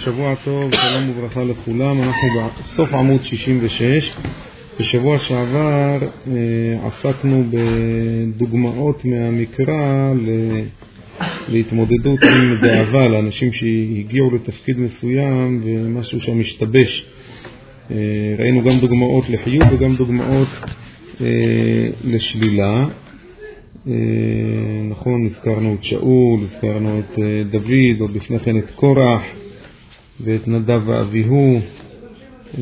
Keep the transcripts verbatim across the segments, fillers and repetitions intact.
שבוע טוב, שלום וברכה לכולם. אנחנו בסוף עמוד שישים ושש. בשבוע שעבר אה, עסקנו בדוגמאות מהמקרא ל... להתמודדות עם דאבה לאנשים שהגיעו לתפקיד מסוים ומשהו שם משתבש. אה, ראינו גם דוגמאות לחיוב וגם דוגמאות אה, לשלילה. אה, נכון, הזכרנו את שאול, הזכרנו את אה, דוד, עוד לפני כן את קורח ואת נדב ואביהו, אה,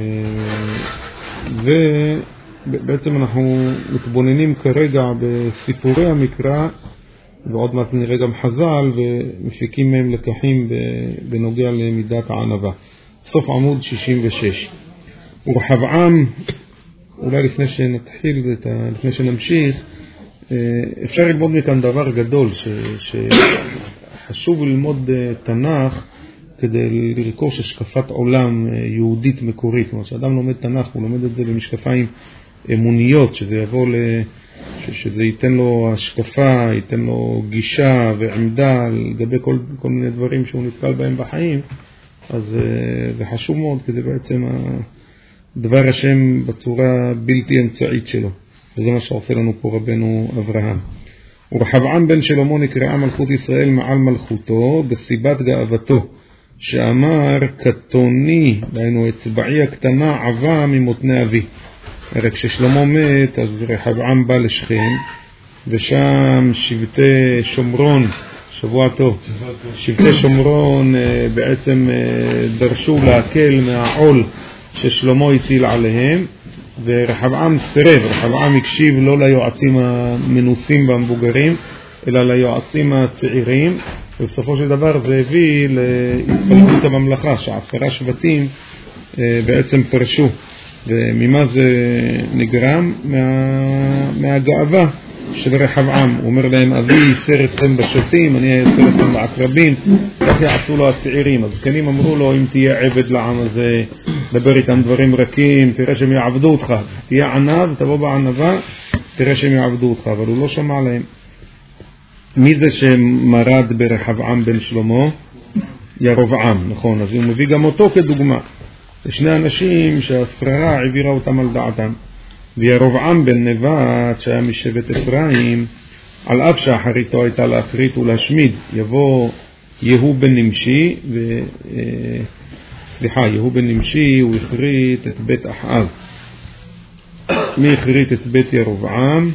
ובעצם אנחנו מתבוננים כרגע בסיפורי המקרא, ועוד מעט נראה גם חז"ל, ומפיקים מהם לקחים בנוגע למידת הענווה. סוף עמוד שישים ושש. ורחבעם, אולי לפני שנתחיל, לפני שנמשיך, אפשר ללמוד מכאן דבר גדול, שחשוב ללמוד תנ"ך כדי לרכוש השקפת עולם יהודית מקורית. כלומר, כשאדם לומד תנ"ך, הוא לומד את זה במשקפיים אמוניות, שזה יבוא ל... שזה ייתן לו השקפה, ייתן לו גישה ועמדה לגבי כל, כל מיני דברים שהוא נתקל בהם בחיים. אז זה חשוב מאוד, כי זה בעצם דבר השם בצורה בלתי אמצעית שלו. וזה מה שעושה לנו פה רבנו אברהם. ורחבעם בן שלמה נקראה מלכות ישראל מעל מלכותו בסיבת גאוותו, שאמר קטוני, דהיינו אצבעי הקטנה עבה ממותני אבי. הרי כששלמה מת, אז רחבעם בא לשכם, ושם שבטי שומרון, שבוע טוב, שבטי שומרון בעצם דרשו להקל מהעול ששלמה הטיל עליהם, ורחבעם סירב. רחבעם הקשיב לא ליועצים המנוסים והמבוגרים, אלא ליועצים הצעירים, ובסופו של דבר זה הביא להתפלגות הממלכה, שעשרה שבטים בעצם פרשו. וממה זה נגרם? מה, מהגאווה של רחבעם. הוא אומר להם, אבי ייסר אתכם בשוטים, אני אייסר אתכם בעקרבים. כך יעצו לו הצעירים. אז כנים אמרו לו, אם תהיה עבד לעם הזה, דבר איתם דברים רכים, תראה שהם יעבדו אותך. תהיה ענב, תבוא בענבה, תראה שהם יעבדו אותך. אבל הוא לא שמע להם. מי זה שמרד ברחבעם בן שלמה? ירבעם, נכון. אז הוא מביא גם אותו כדוגמה. שני אנשים שהשררה העבירה אותם על דעתם. וירבעם בן נבט שהיה משבט אפרים, על אף שאחריתו הייתה להכרית ולהשמיד, יבוא יהוא בן נמשי, ו... סליחה, יהוא בן נמשי, הוא הכרית את בית אחאב. מי הכרית את בית ירבעם?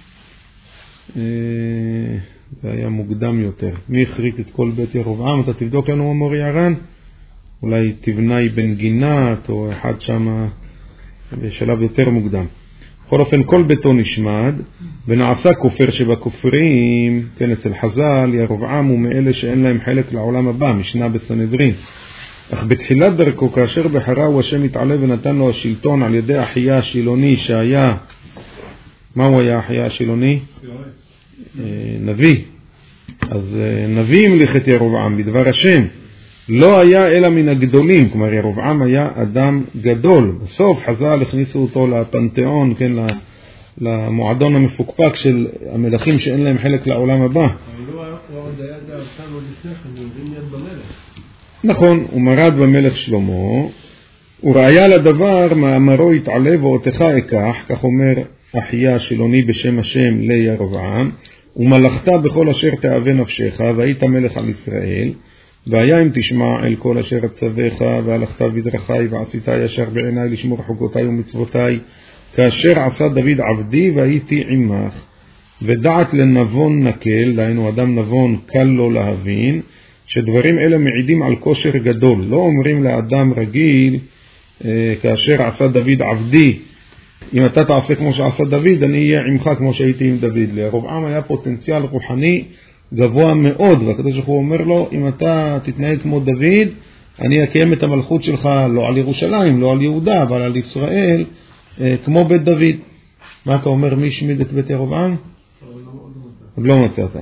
זה היה מוקדם יותר. מי הכרית את כל בית ירבעם? אתה תבדוק לנו אמור יערן? אולי תבנאי בן גינת, או אחד שם בשלב יותר מוקדם. בכל אופן, כל ביתו נשמד, ונעשה כופר שבכופרים, כן, אצל חז"ל, ירבעם הוא מאלה שאין להם חלק לעולם הבא, משנה בסנהדרין. אך בתחילת דרכו, כאשר בחרה הוא השם התעלה ונתן לו השלטון על ידי אחיה השילוני שהיה, מה הוא היה אחיה השילוני? נביא. אז נביא המליך את ירבעם בדבר השם. לא היה אלא מן הגדולים, כלומר ירבעם היה אדם גדול. בסוף חז"ל הכניסו אותו לפנתיאון, כן, למועדון המפוקפק של המלכים שאין להם חלק לעולם הבא. אבל הוא עוד היה דעתם עוד לפני כן, הוא מבין יד במלך. נכון, הוא מרד במלך שלמה, וראיה לדבר מאמרו יתעלה ואותך אקח, כך אומר אחיה השילוני בשם השם לירבעם, ומלכת בכל אשר תאווה נפשך, והיית מלך על ישראל, והיה אם תשמע אל כל אשר אצווך, והלכת בדרכי ועשית ישר בעיניי לשמור חוקותיי ומצוותיי, כאשר עשה דוד עבדי והייתי עמך. ודעת לנבון נקל, דהיינו אדם נבון קל לו להבין, שדברים אלה מעידים על כושר גדול. לא אומרים לאדם רגיל, אה, כאשר עשה דוד עבדי, אם אתה תעשה כמו שעשה דוד, אני אהיה עמך כמו שהייתי עם דוד. לירבעם היה פוטנציאל רוחני גבוה מאוד, והקדוש ברוך הוא אומר לו, אם אתה תתנהג כמו דוד, אני אקיים את המלכות שלך לא על ירושלים, לא על יהודה, אבל על ישראל, אה, כמו בית דוד. מה אתה אומר, מי השמיד את בית ירבעם? עוד לא מצאת.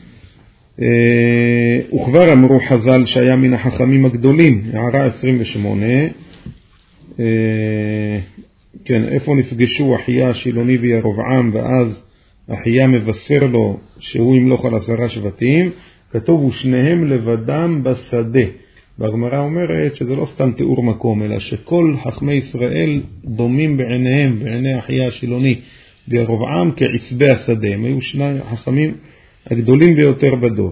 אה, וכבר אמרו חז"ל שהיה מן החכמים הגדולים, הערה עשרים ושמונה, אה, כן, איפה נפגשו אחיה השילוני וירבעם, ואז אחיה מבשר לו שהוא ימלוך על עשרה שבטים, כתוב ושניהם לבדם בשדה. והגמרא אומרת שזה לא סתם תיאור מקום, אלא שכל חכמי ישראל דומים בעיניהם, בעיני אחיה השילוני וירבעם כעשבי השדה. הם היו שני החכמים הגדולים ביותר בדור.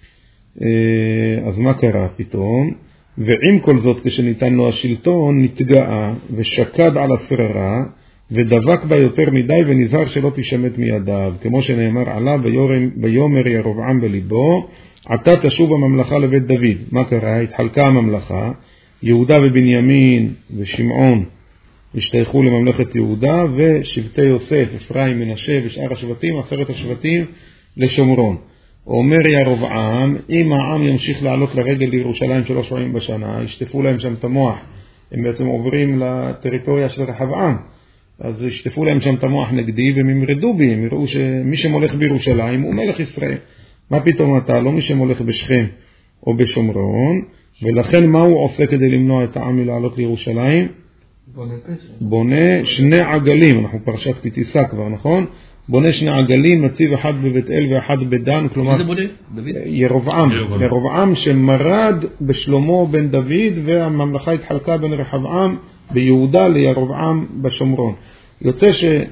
אז מה קרה פתאום? ועם כל זאת כשניתן לו השלטון נתגאה ושקד על השררה ודבק בה יותר מדי ונזהר שלא תשמט מידיו, כמו שנאמר עליו ויאמר ירבעם בליבו עתה תשוב הממלכה לבית דוד. מה קרה? התחלקה הממלכה, יהודה ובנימין ושמעון השתייכו לממלכת יהודה, ושבטי יוסף, אפרים, מנשה ושאר השבטים, עשרת השבטים לשומרון. אומר ירבעם, אם העם ימשיך לעלות לרגל לירושלים שלוש פעמים בשנה, ישטפו להם שם את המוח, הם בעצם עוברים לטריטוריה של רחבעם, אז ישטפו להם שם את המוח נגדי והם ימרדו בי, הם יראו שמי שמולך בירושלים הוא מלך ישראל. מה פתאום אתה? לא מי שמולך בשכם או בשומרון. ולכן מה הוא עושה כדי למנוע את העם מלעלות לירושלים? בונה פסל. בונה שני עגלים, אנחנו פרשת פיתיסה כבר, נכון? בונה שני עגלים, מציב אחד בבית אל ואחד בדן, כלומר... איזה בונה? ירבעם. ירבעם שמרד בשלמה בן דוד, והממלכה התחלקה בין רחבעם ביהודה לירבעם בשומרון. יוצא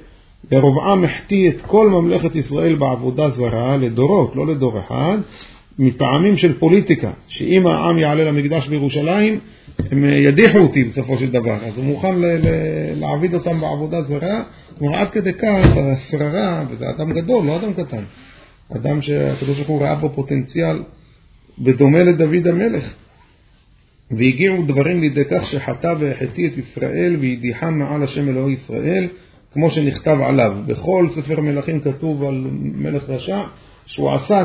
שירבעם החטיא את כל ממלכת ישראל בעבודה זרה לדורות, לא לדור אחד, מטעמים של פוליטיקה, שאם העם יעלה למקדש בירושלים, הם ידיחו אותי בסופו של דבר. אז הוא מוכן ל- ל- להעביד אותם בעבודה זרה, כלומר עד כדי כך השררה, וזה אדם גדול, לא אדם קטן. אדם שהקדוש ברוך הוא ראה בו פוטנציאל בדומה לדוד המלך. והגיעו דברים לידי כך שחטא והחטיא את ישראל וידיחם מעל השם אלוהי ישראל, כמו שנכתב עליו. בכל ספר מלכים כתוב על מלך רשע, שהוא עשה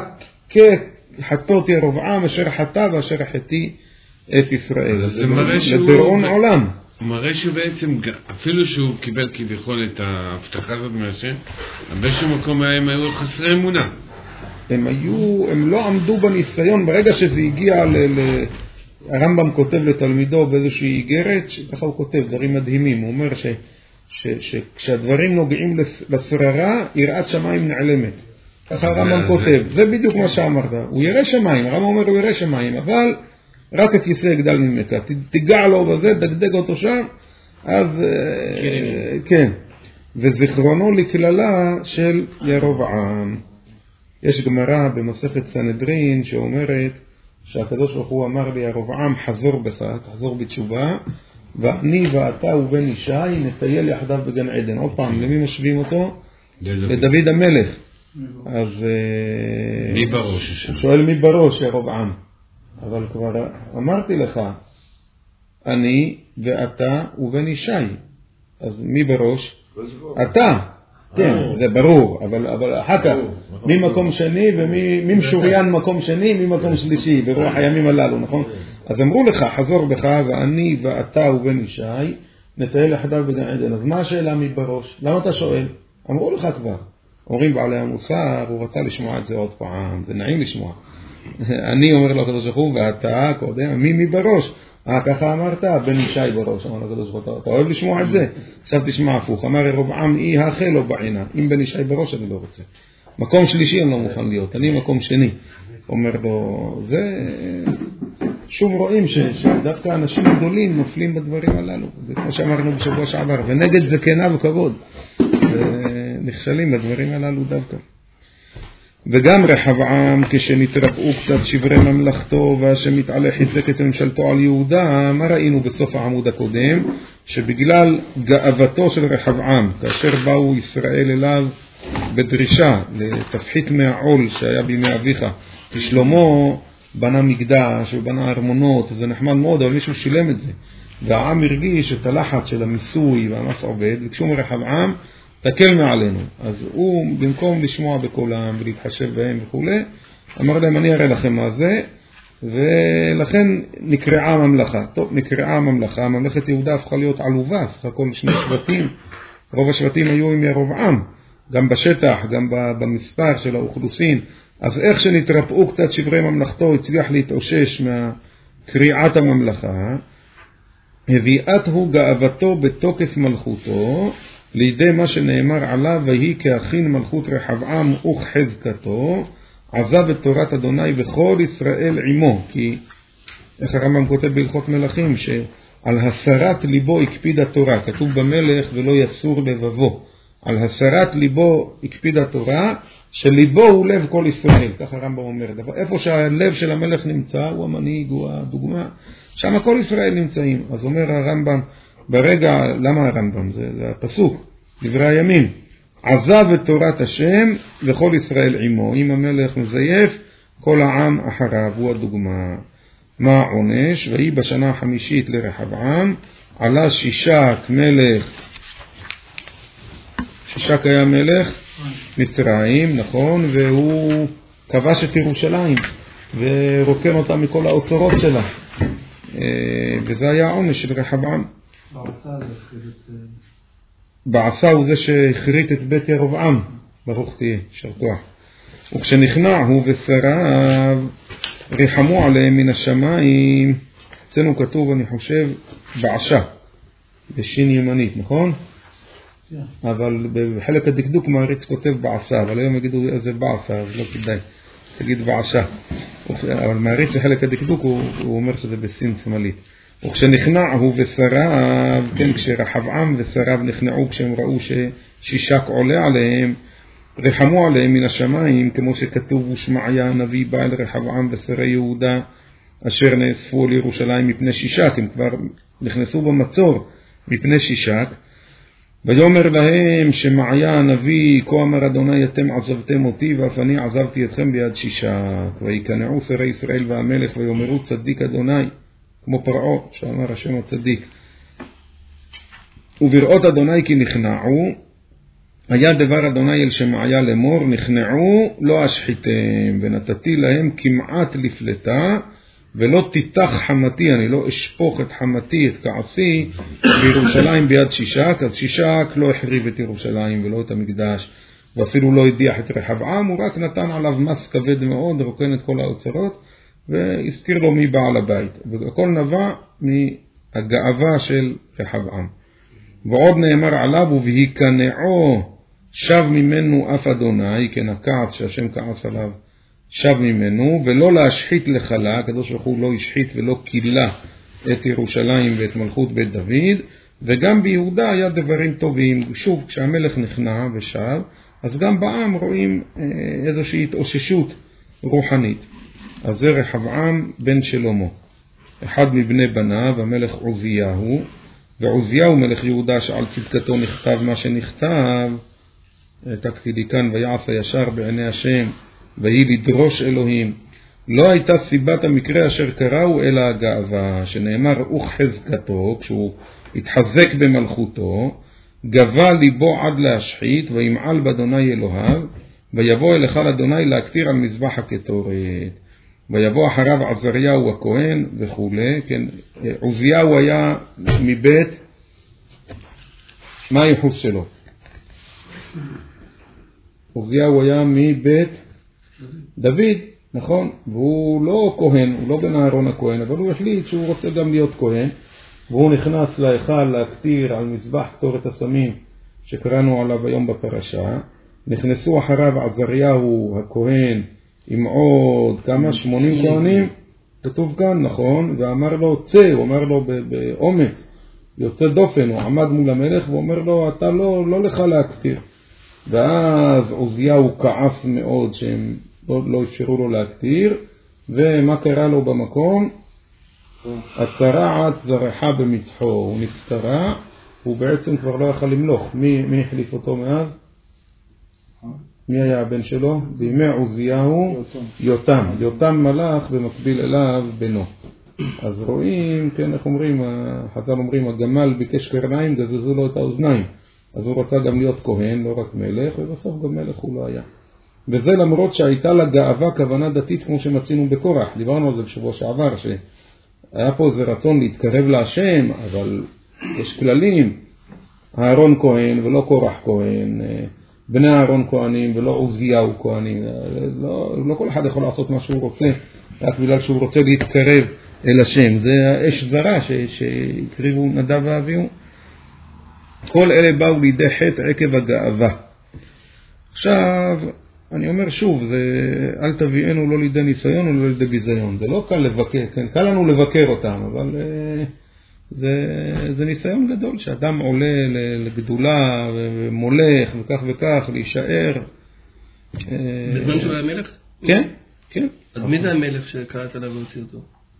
כחטאות ירבעם אשר חטא ואשר החטיא את ישראל. זה מראה שהוא... לדיראון עולם. הוא מראה שבעצם, אפילו שהוא קיבל כביכול את ההבטחה הזאת מהשם, באיזשהו מקום הם היו חסרי אמונה. הם היו, הם לא עמדו בניסיון, ברגע שזה הגיע ל... ל... הרמב"ם כותב לתלמידו באיזושהי איגרת, ככה הוא כותב דברים מדהימים, הוא אומר ש... ש... שכשהדברים נוגעים לשררה, יראת שמיים נעלמת. ככה הרמב"ם כותב, זה בדיוק מה שאמרת, הוא ירא שמיים, הרמב"ם אומר הוא ירא שמיים, אבל רק הכיסא יגדל ממך, תיגע לו בזה, דגדג אותו שם, אז כן, וזיכרונו לכללה של ירבעם. יש גמרא במסכת סנהדרין שאומרת שהקדוש ברוך הוא אמר לירבעם חזור בך, תחזור בתשובה, ואני ואתה ובן ישי נטייל יחדיו בגן עדן. עוד פעם, למי משווים אותו? לדוד המלך. אז מי בראש? הוא שואל מי בראש ירבעם. אבל כבר אמרתי לך, אני ואתה ובן ישי. אז מי בראש? אתה. כן, זה ברור, אבל, אבל אחר כך, מי מקום שני ומי משוריין מקום שני, מי מקום שלישי, ברוח הימים הללו, נכון? אז אמרו לך, חזור בך, ואני ואתה ובן ישי, נטייל יחדיו בגן עדן. אז מה השאלה מי בראש? למה אתה שואל? אמרו לך כבר. אומרים בעלי המוסר, הוא רצה לשמוע את זה עוד פעם, זה נעים לשמוע. אני אומר לו הקדוש ברוך הוא, ואתה קודם, מי מי בראש? אה, ככה אמרת, בן ישי בראש, אמר לו הקדוש ברוך הוא, אתה אוהב לשמוע את זה? עכשיו תשמע הפוך, אמר ירבעם אי האכל לא בעינה, אם בן ישי בראש אני לא רוצה. מקום שלישי אני לא מוכן להיות, אני מקום שני. אומר לו, זה... שוב רואים ש, שדווקא אנשים גדולים נופלים בדברים הללו, זה כמו שאמרנו בשבוע שעבר, ונגד זה כנה וכבוד, נכשלים בדברים הללו דווקא. וגם רחבעם כשנתרפאו קצת שברי ממלכתו והשם מתעלה חיזק את ממשלתו על יהודה, מה ראינו בסוף העמוד הקודם? שבגלל גאוותו של רחבעם, כאשר באו ישראל אליו בדרישה לתפחית מהעול שהיה בימי אביך, כי שלמה בנה מקדש ובנה ארמונות, זה נחמד מאוד, אבל מישהו שילם את זה, והעם הרגיש את הלחץ של המיסוי והמס עובד, וכשהוא מרחבעם תקל מעלינו. אז הוא במקום לשמוע בקולם ולהתחשב בהם וכו', אמר להם אני אראה לכם מה זה, ולכן נקראה ממלכה. טוב, נקראה ממלכה, ממלכת יהודה הפכה להיות עלובה, סך הכל שני שבטים, רוב השבטים היו עם ירבעם, גם בשטח, גם במספר של האוכלוסין. אז איך שנתרפאו קצת שברי ממלכתו, הצליח להתאושש מהקריאת הממלכה, הביאת הוא גאוותו בתוקף מלכותו, לידי מה שנאמר עליו, והיא כאחין מלכות רחבעם וכחזקתו, עזב את תורת אדוני וכל ישראל עמו, כי איך הרמב"ם כותב בהלכות מלכים, שעל הסרת ליבו הקפיד התורה, כתוב במלך ולא יסור לבבו, על הסרת ליבו הקפיד התורה, שליבו הוא לב כל ישראל, ככה הרמב"ם אומר. איפה שהלב של המלך נמצא, הוא המנהיג, הוא הדוגמה, שם כל ישראל נמצאים. אז אומר הרמב"ם, ברגע, למה הרמב"ם? זה, זה הפסוק, דברי הימים. עזב את תורת השם וכל ישראל עמו. אם המלך מזייף, כל העם אחריו, הוא הדוגמה. מה העונש? והיא בשנה החמישית לרחבעם, עלה שישק מלך, שישק היה מלך מצרים, נכון, והוא כבש את ירושלים ורוקן אותה מכל האוצרות שלה, וזה היה העונש של רחבעם. בעשה הוא זה שהחריט את בית ירבעם, ברוך תהיה, יישר כוח. וכשנכנע הוא ושריו ריחמו עליהם מן השמיים, אצלנו כתוב אני חושב בעשה, בשין ימנית, נכון? Yeah. אבל בחלק הדקדוק מעריץ כותב בעשה, אבל היום יגידו איזה בעשה, אז לא כדאי, תגיד בעשה. אבל מעריץ בחלק הדקדוק הוא, הוא אומר שזה בסין שמאלית. וכשנכנע הוא ושריו, כן, כשרחבעם ושריו נכנעו כשהם ראו ששישק עולה עליהם, רחמו עליהם מן השמיים, כמו שכתוב ושמעיה הנביא בא אל רחבעם ושרי יהודה אשר נאספו לירושלים מפני שישק, הם כבר נכנסו במצור מפני שישק. ויאמר להם שמעיה הנביא, כה אמר אדוני אתם עזבתם אותי ואף אני עזבתי אתכם ביד שישק. ויקנעו שרי ישראל והמלך ויאמרו צדיק אדוני, כמו פרעה שאמר השם הצדיק. ובראות אדוני כי נכנעו, היה דבר אדוני אל שמעיה לאמור, נכנעו לא אשחיתם ונתתי להם כמעט לפלטה, ולא תיתח חמתי, אני לא אשפוך את חמתי, את כעסי, בירושלים ביד שישק. אז שישק לא החריב את ירושלים ולא את המקדש, ואפילו לא הדיח את רחבעם, הוא רק נתן עליו מס כבד מאוד, רוקן את כל האוצרות, והזכיר לו מי בעל הבית. והכל נבע מהגאווה של רחבעם. ועוד נאמר עליו, ובהיקנעו שב ממנו אף אדוני, כן הכעס שהשם כעס עליו, שב ממנו, ולא להשחית לחלה, הקדוש ברוך הוא לא השחית ולא קילה את ירושלים ואת מלכות בית דוד, וגם ביהודה היה דברים טובים. שוב, כשהמלך נכנע ושב, אז גם בעם רואים איזושהי התאוששות רוחנית. אז זה רחבעם בן שלמה, אחד מבני בניו, המלך עוזיהו, ועוזיהו מלך יהודה שעל צדקתו נכתב מה שנכתב, תקתי לי כאן, ויעש הישר בעיני השם, והיא לדרוש אלוהים. לא הייתה סיבת המקרה אשר קראו אלא הגאווה, שנאמר וכחזקתו, כשהוא התחזק במלכותו, גבה ליבו עד להשחית, וימעל באדוני אלוהיו, ויבוא אל היכל אדוני להקטיר על מזבח הקטורת. ויבוא אחריו עזריהו הכהן וכו'. כן, עוזיהו היה מבית, מה היחוס שלו? עוזיהו היה מבית דוד, נכון? והוא לא כהן, הוא לא בן אהרון הכהן, אבל הוא החליט שהוא רוצה גם להיות כהן, והוא נכנס להיכל להקטיר על מזבח קטורת הסמים שקראנו עליו היום בפרשה. נכנסו אחריו עזריהו הכהן עם עוד כמה, שמונים כהנים, כתוב כאן, נכון? ואמר לו צא, הוא אמר לו באומץ, יוצא דופן, הוא עמד מול המלך ואומר לו אתה לא, לא לך להקטיר. ואז עוזיהו כעס מאוד שהם לא, לא אפשרו לו להקטיר, ומה קרה לו במקום? הצרעת זרחה במצחו, הוא נצטרע, הוא בעצם כבר לא יכל למלוך. מי, מי החליף אותו מאז? מי היה הבן שלו? בימי עוזיהו יותם. יותם מלך במקביל אליו בנו. אז רואים, כן, איך אומרים, חז"ל אומרים, הגמל ביקש קרניים, גזזו לו את האוזניים. אז הוא רצה גם להיות כהן, לא רק מלך, ובסוף גם מלך הוא לא היה. וזה למרות שהייתה לה גאווה, כוונה דתית, כמו שמצינו בקורח. דיברנו על זה בשבוע שעבר, שהיה פה איזה רצון להתקרב להשם, אבל יש כללים. אהרון כהן ולא קורח כהן, בני אהרון כהנים ולא עוזיהו כהנים. לא, לא כל אחד יכול לעשות מה שהוא רוצה, רק בגלל שהוא רוצה להתקרב אל השם. זה האש זרה שהקריבו נדב ואביהו. כל אלה באו לידי חטא עקב הגאווה. עכשיו, אני אומר שוב, זה, אל תביאנו לא לידי ניסיון ולא לידי ביזיון. זה לא קל לבקר, כן, קל לנו לבקר אותם, אבל זה, זה ניסיון גדול, שאדם עולה לגדולה ומולך וכך וכך, להישאר. בזמן שהוא היה מלך? כן, כן. אז מי זה המלך שקראת עליו והוציא אותו?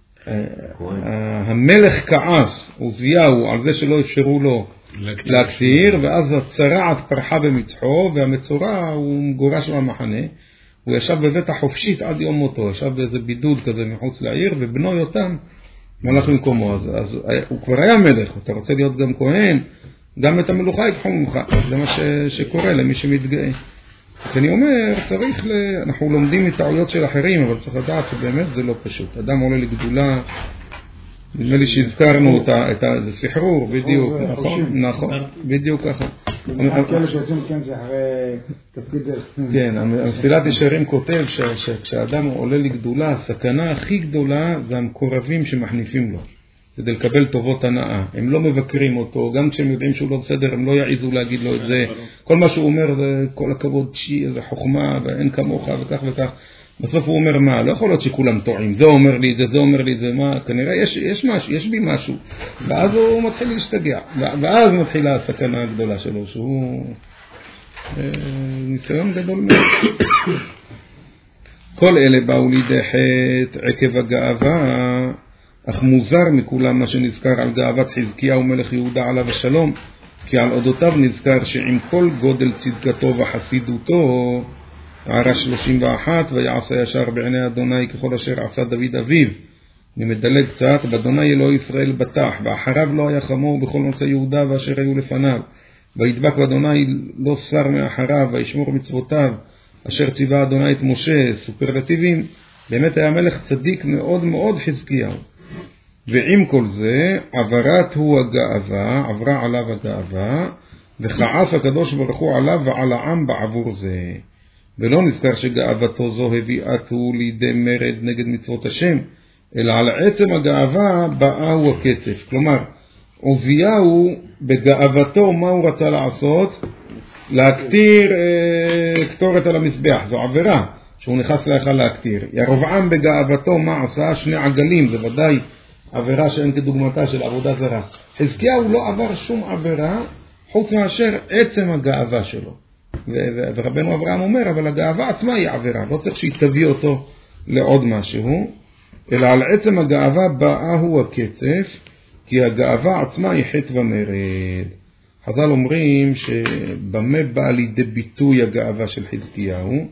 המלך כעס, עוזיהו, על זה שלא אפשרו לו להקטיר, ואז הצרעת פרחה במצחו, והמצורע הוא גורש מהמחנה. הוא ישב בבית החופשית עד יום מותו, ישב באיזה בידוד כזה מחוץ לעיר, ובנו יותם מלך במקומו. אז, אז הוא כבר היה מלך, אתה רוצה להיות גם כהן, גם את המלוכה יקחו ממך. זה מה ש, שקורה למי שמתגאה. כי אני אומר, צריך ל... אנחנו לומדים מטעויות של אחרים, אבל צריך לדעת שבאמת זה לא פשוט. אדם עולה לגדולה, נדמה לי שהזכרנו את ה... זה סחרור, בדיוק, נכון, נכון, בדיוק ככה. כאלה שעושים כן זה אחרי תפקיד... כן, המסילת ישרים כותב שכשאדם עולה לגדולה, הסכנה הכי גדולה זה המקורבים שמחניפים לו, כדי לקבל טובות הנאה. הם לא מבקרים אותו, גם כשהם יודעים שהוא לא בסדר, הם לא יעיזו להגיד לו את זה. כל מה שהוא אומר זה כל הכבוד, שי, איזה חוכמה, ואין כמוך וכך וכך. בסוף הוא אומר מה, לא יכול להיות שכולם טועים, זה אומר לי, זה, זה אומר לי, זה מה, כנראה יש, יש משהו, יש בי משהו, ואז הוא מתחיל להשתגע, ואז מתחילה הסכנה הגדולה שלו, שהוא אה, ניסיון גדול מאוד. כל אלה באו לידי חטא עקב הגאווה, אך מוזר מכולם מה שנזכר על גאוות חזקיהו מלך יהודה עליו השלום, כי על אודותיו נזכר שעם כל גודל צדקתו וחסידותו, הערה שלושים ואחת, ויעשה ישר בעיני אדוני ככל אשר עשה דוד אביו. אני מדלג קצת, באדוני אלוהי ישראל בטח, ואחריו לא היה חמור בכל מלכי יהודה ואשר היו לפניו. וידבק באדוני לא שר מאחריו, וישמור מצוותיו, אשר ציווה אדוני את משה, סופרלטיבים. באמת היה מלך צדיק מאוד מאוד חזקיהו. ועם כל זה, עברת הוא הגאווה, עברה עליו הגאווה, וכעס הקדוש ברוך הוא עליו ועל העם בעבור זה. ולא נזכר שגאוותו זו הביאתו לידי מרד נגד מצוות השם, אלא על עצם הגאווה באהו הקצף. כלומר, עוזיהו בגאוותו מה הוא רצה לעשות? להקטיר אה, קטורת על המזבח, זו עבירה שהוא נכנס להיכל להקטיר. ירבעם בגאוותו מה עשה? שני עגלים, זה ודאי עבירה שאין כדוגמתה של עבודה זרה. חזקיהו לא עבר שום עבירה חוץ מאשר עצם הגאווה שלו. ורבנו אברהם אומר, אבל הגאווה עצמה היא עבירה, לא צריך שהיא תביא אותו לעוד משהו, אלא על עצם הגאווה באהו הקצף, כי הגאווה עצמה היא חטא ומרד. חז"ל אומרים שבמה בא לידי ביטוי הגאווה של חזקיהו?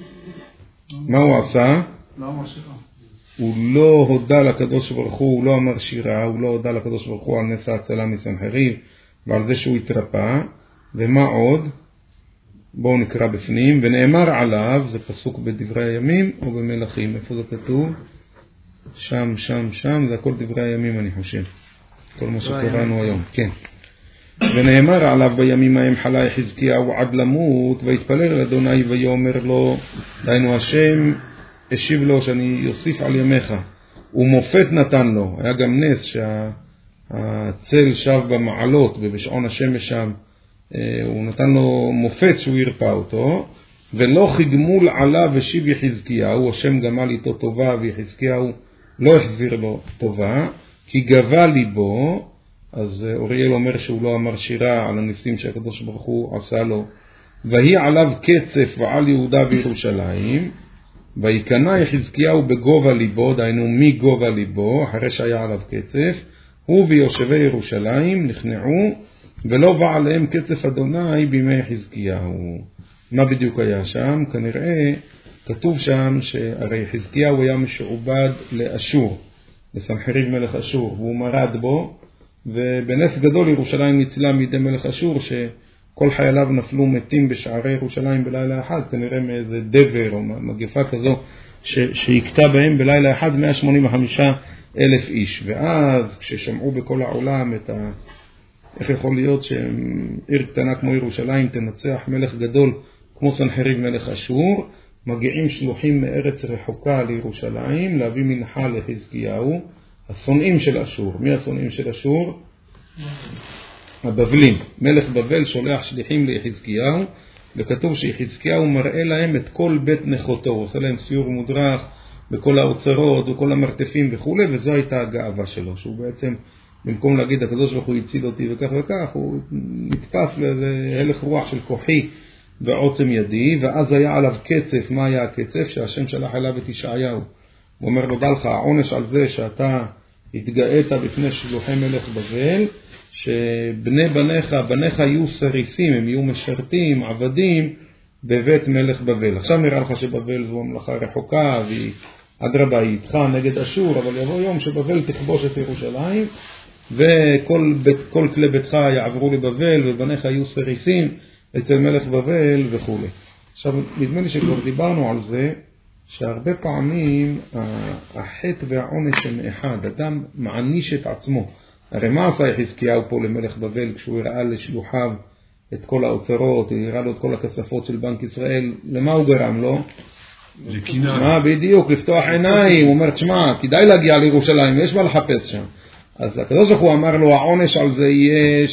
מה הוא עשה? לא אמר שירה. הוא לא הודע לקדוש ברוך הוא, הוא לא אמר שירה, הוא לא הודע לקדוש ברוך הוא על נס ההצלה מסנחריב ועל זה שהוא התרפא. ומה עוד? בואו נקרא בפנים. ונאמר עליו, זה פסוק בדברי הימים או במלכים? איפה זה כתוב? שם, שם, שם, זה הכל דברי הימים אני חושב. כל מה שקראנו היום, כן. ונאמר עליו בימים ההם חלה חזקיהו עד למות, והתפלל אל אדוני ויאמר לו, דהיינו השם השיב לו שאני יוסיף על ימיך, ומופת נתן לו. היה גם נס שהצל שב במעלות ובשעון השמש שם, הוא נתן לו מופת שהוא ירפא אותו, ולא חגמול עליו ושיב יחזקיהו, השם גמל איתו טובה ויחזקיהו לא החזיר לו טובה, כי גבה ליבו. אז אוריאל אומר שהוא לא אמר שירה על הניסים שהקדוש ברוך הוא עשה לו. והיא עליו קצף ועל יהודה וירושלים, ויקנה יחזקיהו בגובה ליבו, דהיינו מגובה ליבו, אחרי שהיה עליו קצף, הוא ויושבי ירושלים נכנעו, ולא בא עליהם קצף אדוני בימי יחזקיהו. מה בדיוק היה שם? כנראה כתוב שם שהרי יחזקיהו היה משועבד לאשור, לסנחריב מלך אשור, והוא מרד בו, ובנס גדול ירושלים ניצלה מידי מלך אשור, שכל חייליו נפלו מתים בשערי ירושלים בלילה אחד, כנראה מאיזה דבר או מגפה כזו שהקטה בהם בלילה אחד מאה שמונים וחמישה אלף איש. ואז כששמעו בכל העולם את ה... איך יכול להיות שעיר קטנה כמו ירושלים תנצח מלך גדול כמו סנחריב מלך אשור, מגיעים שלוחים מארץ רחוקה לירושלים להביא מנחה לחזקיהו, השונאים של אשור. מי השונאים של אשור? הבבלים. מלך בבל שולח שליחים ליחזקיהו וכתוב שיחזקיהו מראה להם את כל בית נכותו, הוא עושה להם סיור מודרך בכל האוצרות וכל המרתפים וכו', וזו הייתה הגאווה שלו, שהוא בעצם, במקום להגיד הקדוש ברוך הוא הציל אותי וכך וכך, הוא נתפס לאיזה הלך רוח של כוחי ועוצם ידי, ואז היה עליו קצף. מה היה הקצף? שהשם שלח אליו את ישעיהו. הוא אומר לו, דע לך, העונש על זה שאתה התגאית בפני שלוחי מלך בבל, שבני בניך, בניך יהיו סריסים, הם יהיו משרתים, עבדים בבית מלך בבל. עכשיו נראה לך שבבל זו המלאכה רחוקה, והיא אדרבה היא איתך נגד אשור, אבל יבוא יום שבבל תכבוש את ירושלים, וכל בית, כל כלי ביתך יעברו לבבל, ובניך יהיו סריסים אצל מלך בבל וכו'. עכשיו, נדמה לי שכבר דיברנו על זה, שהרבה פעמים החטא והעונש הם אחד, אדם מעניש את עצמו. הרי מה עשה יחזקיהו פה למלך בבל כשהוא הראה לשלוחיו את כל האוצרות, הוא הראה לו את כל הכספות של בנק ישראל, למה הוא גרם לו? לקנאה. מה בדיוק? לפתוח עיניים, הוא אומר, תשמע, כדאי להגיע לירושלים, יש מה לחפש שם. אז הקדוש ברוך הוא אמר לו, העונש על זה יהיה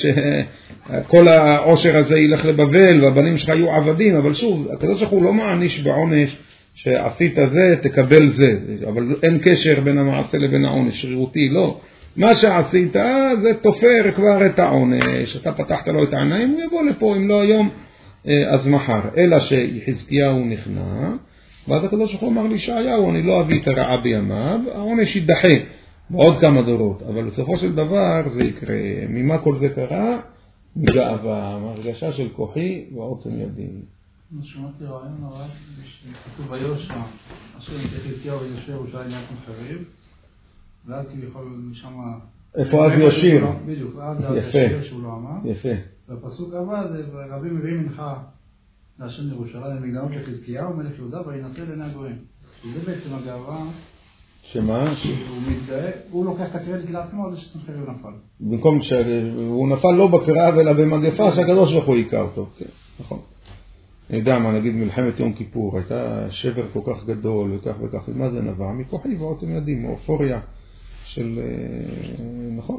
שכל העושר הזה ילך לבבל והבנים שלך יהיו עבדים, אבל שוב, הקדוש ברוך הוא לא מעניש בעונש שעשית זה, תקבל זה, אבל אין קשר בין המעשה לבין העונש, שרירותי, לא. מה שעשית זה תופר כבר את העונש, אתה פתחת לו את העיניים, הוא יבוא לפה, אם לא היום, אז מחר. אלא שיחזקיהו נכנע, ואז הקדוש ברוך הוא אמר לישעיהו, אני לא אביא את הרעה בימיו, העונש יידחה בעוד כמה דורות, אבל בסופו של דבר זה יקרה. ממה כל זה קרה? מגאווה, מהרגשה של כוחי ועוצם ידי. שמעתי רעיון הרב, כתוב ביושע, אשר יחזקיהו ויושבי ירושלים יחד חריב, ואז כביכול משם... איפה אז ישיר? בדיוק, אז זה ישיר שהוא לא אמר. יפה. והפסוק הבא זה, רבים מביאים מנחה להשם ירושלים, מגדלות לחזקיהו מלך יהודה וינשא לעיני הגויים. שזה בעצם הגאווה... שמה? שהוא מתגאה, הוא לוקח את הקרדיט לעצמו על זה שסנחריב נפל. במקום שהוא נפל לא בקרב אלא במגפה שהקדוש ברוך הוא היכה אותו. כן, נכון. אני יודע מה, נגיד מלחמת יום כיפור, הייתה שבר כל כך גדול וכך וכך, מה זה נבע? מכוחי ועוצם ידי, מאופוריה של, נכון,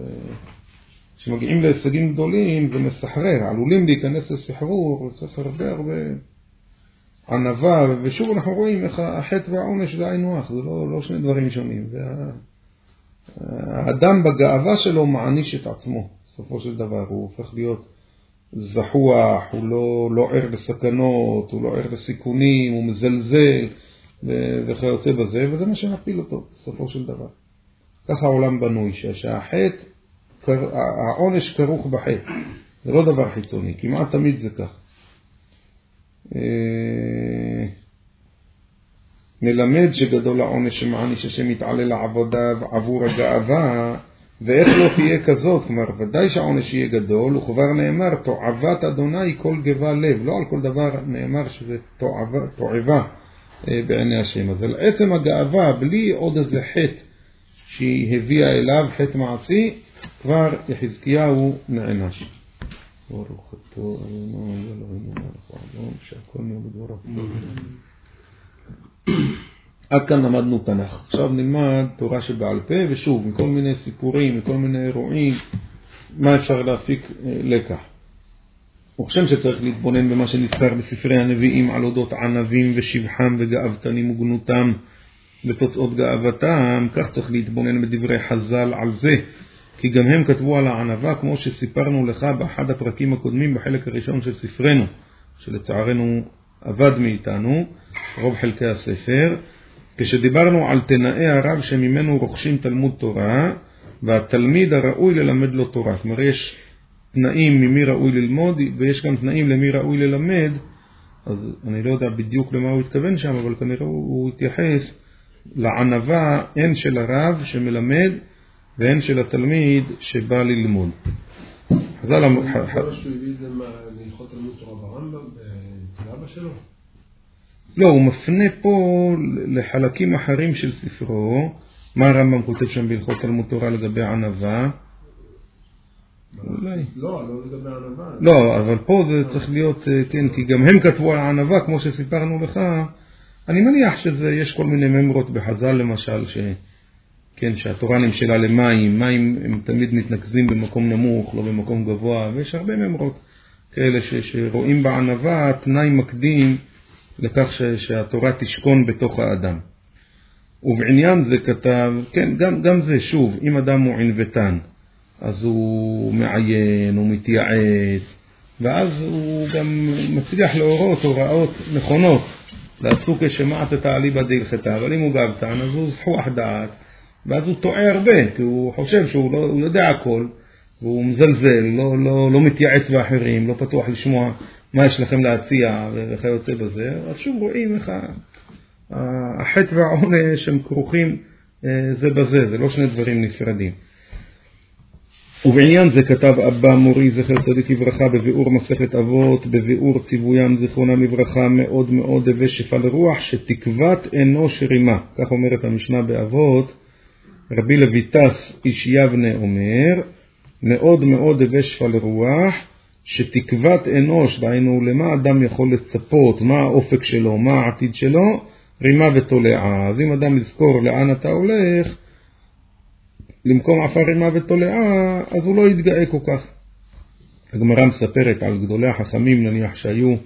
כשמגיעים להישגים גדולים זה מסחרר, עלולים להיכנס לסחרור, וצריך הרבה הרבה ענווה, ושוב אנחנו רואים איך החטא והעונש זה היינו הך, זה לא, לא שני דברים שונים, זה האדם בגאווה שלו מעניש את עצמו, בסופו של דבר, הוא הופך להיות זחוח, הוא לא, לא ער לסכנות, הוא לא ער לסיכונים, הוא מזלזל וכיוצא בזה, וזה מה שמפיל אותו בסופו של דבר. ככה העולם בנוי, שהחטא, העונש כרוך בחטא, זה לא דבר חיצוני, כמעט תמיד זה כך. נלמד שגדול העונש שמעניש השם מתעלה לעבודיו עבור הגאווה, ואיך לא תהיה כזאת, כלומר, ודאי שהעונש יהיה גדול, וכבר נאמר, תועבת אדוני כל גבה לב, לא על כל דבר נאמר שזה תועבה, תועבה בעיני השם. אז על עצם הגאווה, בלי עוד איזה חטא שהיא הביאה אליו, חטא מעשי, כבר יחזקיהו נענש. ברוך אתה אדוני אלוהינו מלך העולם, שהכל נהיה בדברו. עד כאן למדנו תנ"ך. עכשיו נלמד תורה שבעל פה, ושוב, מכל מיני סיפורים, מכל מיני אירועים, מה אפשר להפיק לקח. הוא חושב שצריך להתבונן במה שנזכר בספרי הנביאים על אודות ענבים ושבחם וגאוותנים וגנותם ותוצאות גאוותם, כך צריך להתבונן בדברי חז"ל על זה, כי גם הם כתבו על הענבה, כמו שסיפרנו לך באחד הפרקים הקודמים בחלק הראשון של ספרנו, שלצערנו עבד מאיתנו, רוב חלקי הספר, כשדיברנו על תנאי הרב שממנו רוכשים תלמוד תורה, והתלמיד הראוי ללמד לו תורה. כלומר, יש תנאים ממי ראוי ללמוד, ויש גם תנאים למי ראוי ללמד, אז אני לא יודע בדיוק למה הוא התכוון שם, אבל כנראה הוא התייחס לענבה, הן של הרב שמלמד, והן של התלמיד שבא ללמוד. חז"ל הוא הביא את זה מהלכות תלמוד תורה ברמב"ם, אצל אבא שלו? לא, הוא מפנה פה לחלקים אחרים של ספרו. מה הרמב"ם כותב שם בהלכות תלמוד תורה לגבי ענבה? אולי. לא, לא לגבי ענבה. לא, אבל פה זה צריך להיות, כן, כי גם הם כתבו על הענבה, כמו שסיפרנו לך. אני מניח שזה, יש כל מיני ממרות בחז"ל למשל, ש... כן, שהתורה נמשלה למים, מים הם תמיד מתנקזים במקום נמוך, לא במקום גבוה, ויש הרבה ממרות כאלה ש, שרואים בענווה תנאי מקדים לכך ש, שהתורה תשכון בתוך האדם. ובעניין זה כתב, כן, גם, גם זה שוב, אם אדם הוא ענוותן, אז הוא מעיין, הוא מתייעץ, ואז הוא גם מצליח להורות הוראות נכונות, לעשו כשמעת את העליבא דהלכתה, אבל אם הוא גאוותן, אז הוא זחוח דעת, ואז הוא טועה הרבה, כי הוא חושב שהוא לא, הוא יודע הכל, והוא מזלזל, לא, לא, לא מתייעץ באחרים, לא פתוח לשמוע מה יש לכם להציע וכיוצא בזה. אז שוב רואים איך החטא והעונש הם כרוכים זה בזה, זה לא שני דברים נפרדים. ובעניין זה כתב אבא מורי זכר צדיק לברכה בביאור מסכת אבות, בביאור ציוויים זיכרונם לברכה, מאוד מאוד הווה שפע לרוח שתקוות אנוש רימה. כך אומרת המשנה באבות. רבי לויטס איש יבנה אומר, מאוד מאוד הווה שפע לרוח שתקוות אנוש, דהיינו למה אדם יכול לצפות, מה האופק שלו, מה העתיד שלו, רימה ותולעה. אז אם אדם יזכור לאן אתה הולך, למקום עפר רימה ותולעה, אז הוא לא יתגאה כל כך. הגמרא מספרת על גדולי החכמים, נניח שהיו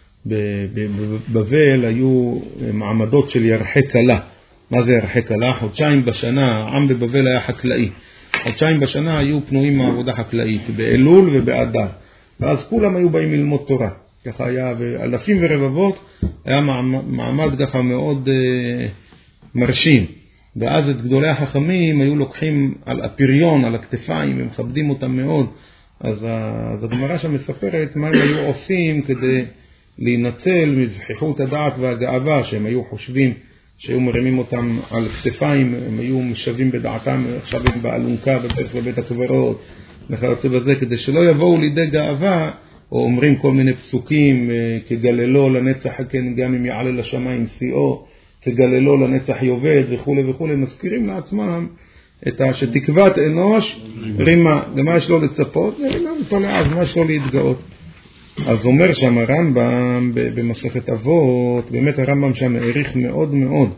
בבבל, היו מעמדות של ירחי קלה. מה זה ירחי קלה? חודשיים בשנה, העם בבבל היה חקלאי. חודשיים בשנה היו פנויים מעבודה חקלאית, באלול ובאדר. ואז כולם היו באים ללמוד תורה. ככה היה, ואלפים ורבבות, היה מעמד ככה מאוד uh, מרשים. ואז את גדולי החכמים היו לוקחים על הפריון, על הכתפיים, ומכבדים אותם מאוד. אז, אז הגמרא שם מספרת מה הם היו עושים כדי להינצל מזחיחות הדעת והגאווה, שהם היו חושבים שהיו מרימים אותם על כתפיים, הם היו משווים בדעתם, עכשיו הם באלונקה בדרך לבית הקברות, וכיוצא בזה, כדי שלא יבואו לידי גאווה, או אומרים כל מיני פסוקים, כגללו לנצח, כן, גם אם יעלה לשמיים שיאו, כגללו לנצח יובד וכו' וכו', מזכירים לעצמם את שתקוות אנוש רימה, למה יש לו לצפות, ורימה ותולעה, אז מה יש לו להתגאות. אז אומר שם הרמב"ם במסכת אבות, באמת הרמב"ם שם העריך מאוד מאוד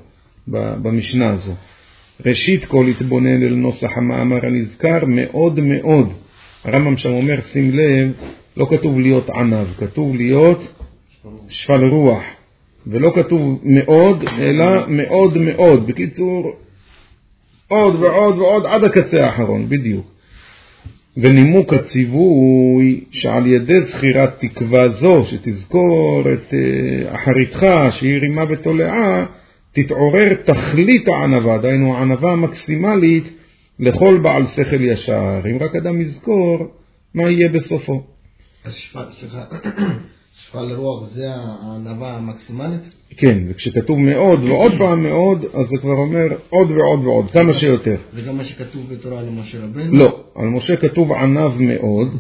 במשנה הזו. ראשית כל התבונן אל נוסח המאמר הנזכר מאוד מאוד. הרמב"ם שם אומר, שים לב, לא כתוב להיות ענב, כתוב להיות שפל רוח. ולא כתוב מאוד, אלא מאוד מאוד. בקיצור, עוד ועוד ועוד עד הקצה האחרון, בדיוק. ונימוק הציווי שעל ידי זכירת תקווה זו, שתזכור את אחריתך, שהיא רימה ותולעה, תתעורר תכלית הענבה, דהיינו הענבה המקסימלית לכל בעל שכל ישר. אם רק אדם יזכור, מה יהיה בסופו? אז סליחה, שפל רוח זה הענבה המקסימלית? כן, וכשכתוב מאוד ועוד פעם מאוד, אז זה כבר אומר עוד ועוד ועוד, כמה שיותר. זה גם מה שכתוב בתורה על משה רבנו? לא, על משה כתוב ענב מאוד,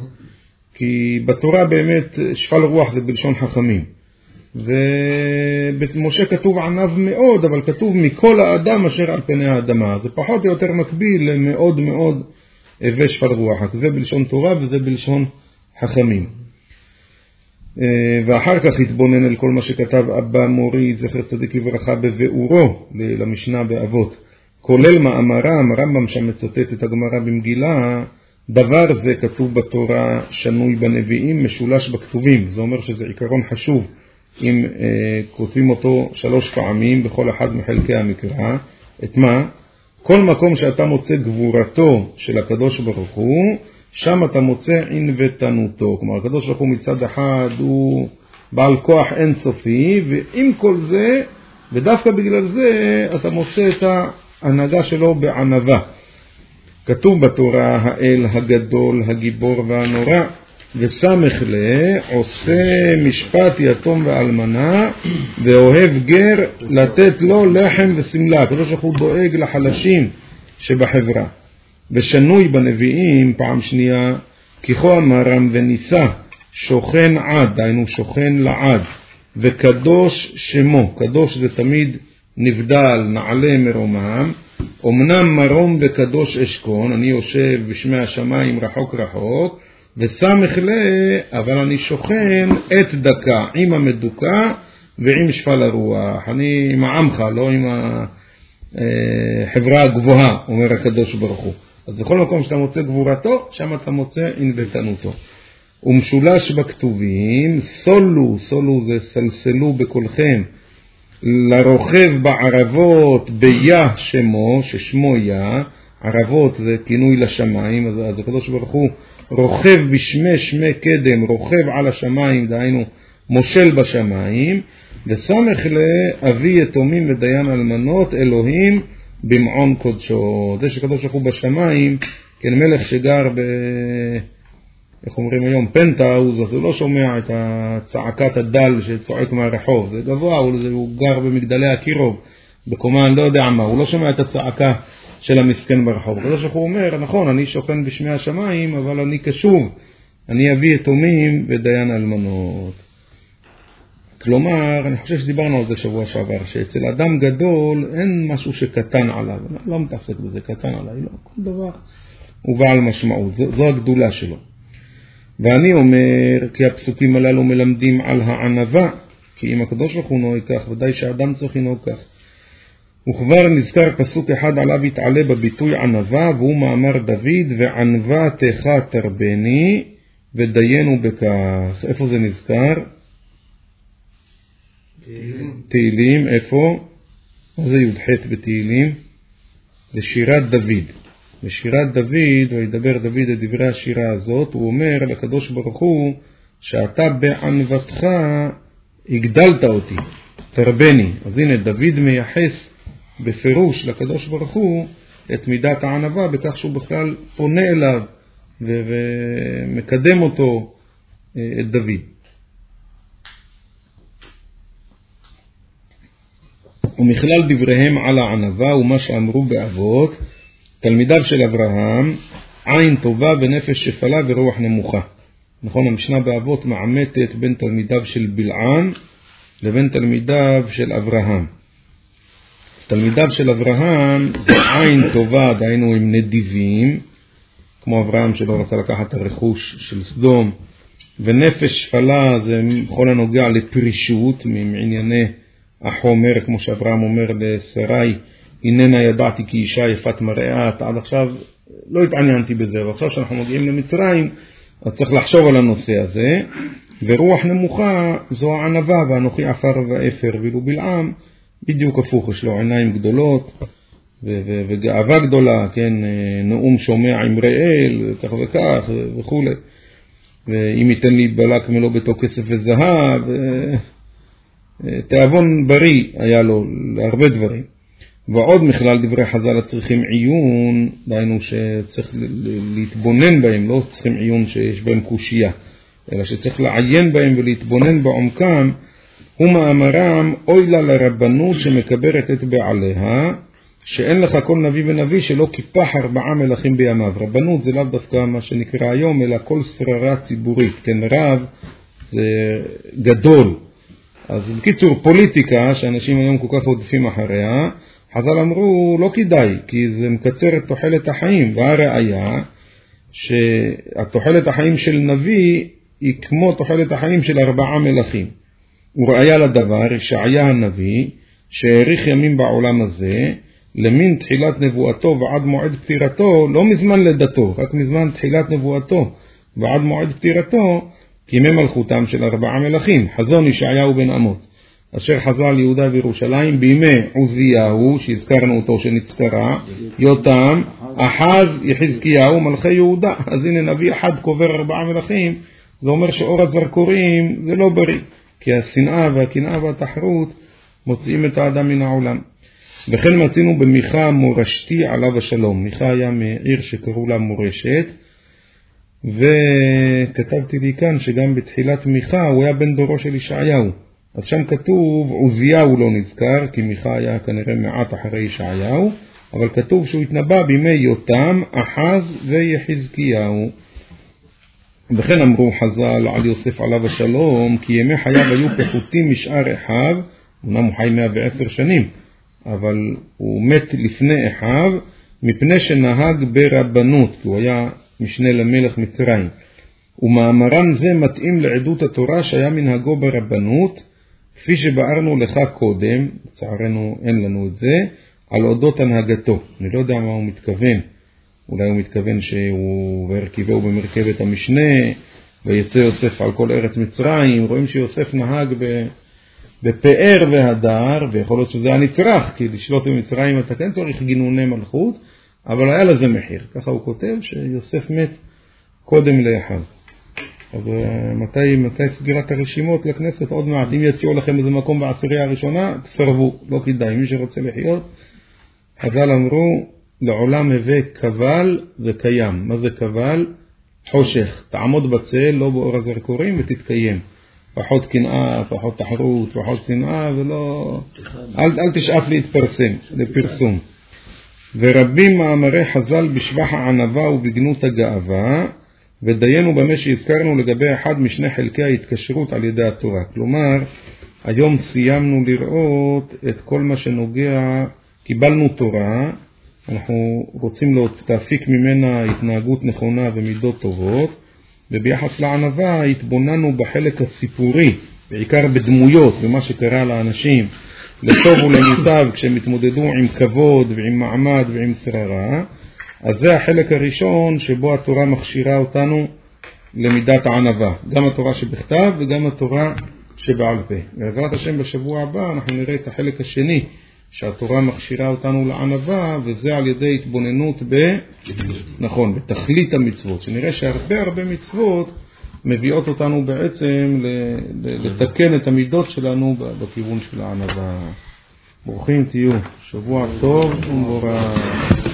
כי בתורה באמת שפל רוח זה בלשון חכמים. ובמשה כתוב ענב מאוד, אבל כתוב מכל האדם אשר על פני האדמה. זה פחות או יותר מקביל למאוד מאוד הווה שפל רוח. זה בלשון תורה וזה בלשון חכמים. ואחר כך התבונן אל כל מה שכתב אבא מורי זכר צדיק לברכה בביאורו למשנה באבות, כולל מאמרם. הרמב"ם שם מצטט את הגמרא במגילה, דבר זה כתוב בתורה שנוי בנביאים משולש בכתובים. זה אומר שזה עיקרון חשוב אם אה, כותבים אותו שלוש פעמים בכל אחד מחלקי המקרא. את מה? כל מקום שאתה מוצא גבורתו של הקדוש ברוך הוא, שם אתה מוצא ענוותנותו. כלומר, הקדוש ברוך הוא מצד אחד הוא בעל כוח אינסופי, ועם כל זה, ודווקא בגלל זה, אתה מוצא את ההנהגה שלו בענווה. כתוב בתורה, האל הגדול, הגיבור והנורא, וסמך לה, עושה משפט יתום ואלמנה, ואוהב גר לתת לו לחם וסמלה. הקדוש ברוך הוא דואג לחלשים שבחברה. ושנוי בנביאים פעם שנייה, כי כה אמרם וניסה, שוכן עד, דהיינו שוכן לעד, וקדוש שמו. קדוש זה תמיד נבדל, נעלה מרומם. אמנם מרום וקדוש אשכון, אני יושב בשמי השמיים רחוק רחוק, וסמך לה, אבל אני שוכן את דקה, עם המדוקה ועם שפל הרוח. אני עם העמך, לא עם החברה הגבוהה, אומר הקדוש ברוך הוא. אז בכל מקום שאתה מוצא גבורתו, שם אתה מוצא ענוותנותו. ומשולש בכתובים, סולו, סולו זה סלסלו בקולכם, לרוכב בערבות ביה שמו, ששמו יה, ערבות זה כינוי לשמיים, אז, אז הקדוש ברוך הוא רוכב בשמי שמי קדם, רוכב על השמיים, דהיינו מושל בשמיים, וסמך לאבי יתומים ודיין אלמנות, אלוהים במעון קודשו. זה שקדוש ברוך הוא בשמיים, כן, מלך שגר ב... איך אומרים היום, פנטהאוז, אז הוא לא שומע את הצעקת הדל שצועק מהרחוב, זה גבוה, הוא, הוא גר במגדלי הקירוב, בקומה, אני לא יודע מה, הוא לא שומע את הצעקה של המסכן ברחוב. הקדוש ברוך הוא אומר, נכון, אני שוכן בשמי השמיים, אבל אני קשוב, אני אביא יתומים ודיין אלמנות. כלומר, אני חושב שדיברנו על זה שבוע שעבר, שאצל אדם גדול אין משהו שקטן עליו, אני לא מתעסק בזה, קטן עליי, לא, כל דבר הוא בעל משמעות, זו, זו הגדולה שלו. ואני אומר, כי הפסוקים הללו מלמדים על הענבה, כי אם הקדוש ברוך הוא נוהג כך, ודאי שהאדם צריך לנהוג כך. וכבר נזכר פסוק אחד עליו יתעלה בביטוי ענבה, והוא מאמר דוד, וענבה תך תרבני, ודיינו בכך. איפה זה נזכר? תהילים. תהילים, איפה? מה זה י"ח בתהילים? זה שירת דוד. בשירת דוד, וידבר דוד את דברי השירה הזאת, הוא אומר לקדוש ברוך הוא, שאתה בענוותך הגדלת אותי, תרבני. אז הנה, דוד מייחס בפירוש לקדוש ברוך הוא את מידת הענבה, בכך שהוא בכלל פונה אליו ו- ומקדם אותו, את דוד. ומכלל דבריהם על הענבה ומה שאמרו באבות, תלמידיו של אברהם, עין טובה ונפש שפלה ורוח נמוכה. נכון, המשנה באבות מעמתת בין תלמידיו של בלעם לבין תלמידיו של אברהם. תלמידיו של אברהם זה עין טובה, דהיינו הם נדיבים, כמו אברהם שלא רצה לקחת הרכוש של סדום, ונפש שפלה זה בכל הנוגע לפרישות מענייני החומר, כמו שאברהם אומר לשרי, הננה ידעתי כי אישה יפת מראה, עד עכשיו לא התעניינתי בזה, ועכשיו שאנחנו מגיעים למצרים, אז צריך לחשוב על הנושא הזה, ורוח נמוכה זו הענבה, ואנוכי עפר ואפר, ואילו בלעם בדיוק הפוך, יש לו עיניים גדולות, ו- ו- וגאווה גדולה, כן, נאום שומע עם ראל, כך וכך, וכו'. ואם ייתן לי בלק מלוא ביתו כסף וזהב, תאבון בריא היה לו להרבה דברים. ועוד מכלל דברי חז"ל צריכים עיון, דהיינו שצריך להתבונן בהם, לא צריכים עיון שיש בהם קושייה, אלא שצריך לעיין בהם ולהתבונן בעומקם, הוא מאמרם, אוי לה לרבנות שמקברת את בעליה, שאין לך כל נביא ונביא שלא כיפח ארבעה מלכים בימיו. רבנות זה לאו דווקא מה שנקרא היום, אלא כל שררה ציבורית, כן, רב זה גדול. אז בקיצור, פוליטיקה, שאנשים היום כל כך עודפים אחריה, חז"ל אמרו, לא כדאי, כי זה מקצר את תוחלת החיים, והראיה שהתוחלת החיים של נביא היא כמו תוחלת החיים של ארבעה מלכים. וראיה לדבר, ישעיה הנביא, שהאריך ימים בעולם הזה, למין תחילת נבואתו ועד מועד פטירתו, לא מזמן לידתו, רק מזמן תחילת נבואתו ועד מועד פטירתו, כימי מלכותם של ארבעה מלכים, חזון ישעיהו בן אמוץ, אשר חזה על יהודה וירושלים בימי עוזיהו, שהזכרנו אותו שנצטרה, יותם, אחז, יחזקיהו, מלכי יהודה. אז הנה נביא אחד קובר ארבעה מלכים, זה אומר שאור הזרקורים זה לא בריא, כי השנאה והקנאה והתחרות מוציאים את האדם מן העולם. וכן מצינו במיכה מורשתי עליו השלום. מיכה היה מעיר שקראו לה מורשת, וכתבתי לי כאן שגם בתחילת מיכה הוא היה בן דורו של ישעיהו. אז שם כתוב, עוזיהו לא נזכר, כי מיכה היה כנראה מעט אחרי ישעיהו, אבל כתוב שהוא התנבא בימי יותם, אחז ויחזקיהו. וכן אמרו חז"ל על יוסף עליו השלום, כי ימי חייו היו פחותים משאר אחיו, אמנם הוא חי מאה ועשר שנים, אבל הוא מת לפני אחיו, מפני שנהג ברבנות, כי הוא היה משנה למלך מצרים. ומאמרן זה מתאים לעדות התורה שהיה מנהגו ברבנות, כפי שבארנו לך קודם, לצערנו אין לנו את זה, על אודות הנהגתו. אני לא יודע מה הוא מתכוון, אולי הוא מתכוון שהוא בהרכבהו במרכבת המשנה, ויצא יוסף על כל ארץ מצרים, רואים שיוסף נהג בפאר והדר, ויכול להיות שזה היה נצרך, כי לשלוט במצרים אתה כן צריך גינוני מלכות, אבל היה לזה מחיר. ככה הוא כותב שיוסף מת קודם לאחיו. אז מתי, מתי סגירת הרשימות לכנסת? עוד מעט. אם יציעו לכם איזה מקום בעשירייה הראשונה, תסרבו, לא כדאי. מי שרוצה לחיות, חז"ל אמרו, לעולם הווה קבל וקיים. מה זה קבל? חושך. תעמוד בצל, לא באור הזרקורים, ותתקיים. פחות קנאה, פחות תחרות, פחות שנאה, ולא... אל, אל תשאף להתפרסם, לפרסום. ורבים מאמרי חז"ל בשבח הענווה ובגנות הגאווה, ודיינו במה שהזכרנו לגבי אחד משני חלקי ההתקשרות על ידי התורה. כלומר, היום סיימנו לראות את כל מה שנוגע, קיבלנו תורה, אנחנו רוצים להפיק ממנה התנהגות נכונה ומידות טובות, וביחס לענווה התבוננו בחלק הסיפורי, בעיקר בדמויות, במה שקרה לאנשים, לטוב ולמוטב כשהם התמודדו עם כבוד ועם מעמד ועם שררה. אז זה החלק הראשון שבו התורה מכשירה אותנו למידת הענווה, גם התורה שבכתב וגם התורה שבעל פה. בעזרת השם בשבוע הבא אנחנו נראה את החלק השני שהתורה מכשירה אותנו לענווה, וזה על ידי התבוננות ב... נכון, בתכלית המצוות, שנראה שהרבה הרבה מצוות מביאות אותנו בעצם לתקן את המידות שלנו בכיוון של הענווה. ברוכים תהיו, שבוע טוב ומבורך.